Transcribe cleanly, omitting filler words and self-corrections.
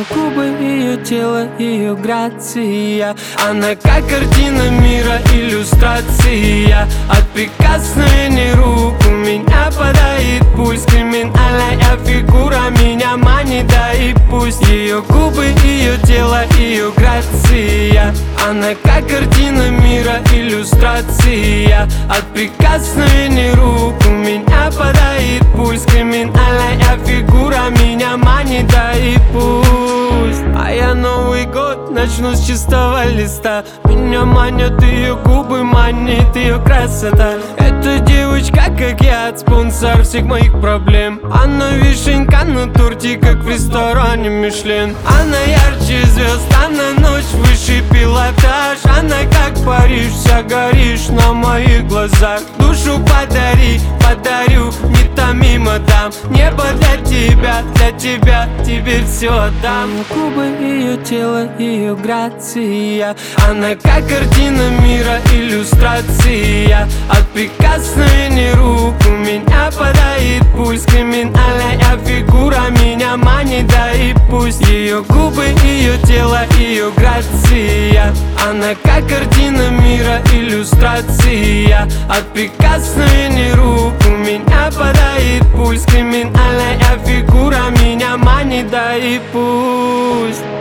Ее губы, ее тело, ее грация. Она как картина мира, иллюстрация. От прикосновений рук у меня падает пульс. Криминальная фигура меня манит, да и пусть. Ее губы, ее тело, ее грация. Она как картина мира, иллюстрация. От прикосновений рук у меня падает пульс. Криминальная фигура меня манит, да и пусть. А я Новый год начну с чистого листа. Меня манят ее губы, манит ее красота. Эта девочка, как я, спонсор всех моих проблем. Она вишенка на торте, как в ресторане Мишлен. Она ярче звезд, она ночь выше пилотаж. Она как Париж, вся горишь на моих глазах. Душу подари, подарю, не томи, мадам. Небо для тебя, тебе все отдам. Ее губы, ее тело, ее грация. Она как картина мира, иллюстрация. От прикосновений рук у меня падает пульс. Криминальная фигура меня манит, да и пусть. Ее губы, ее тело, ее грация. Она как картина мира, иллюстрация. От прикосновений рук у меня падает пульс. Криминальная фигура меня манит, да и пусть.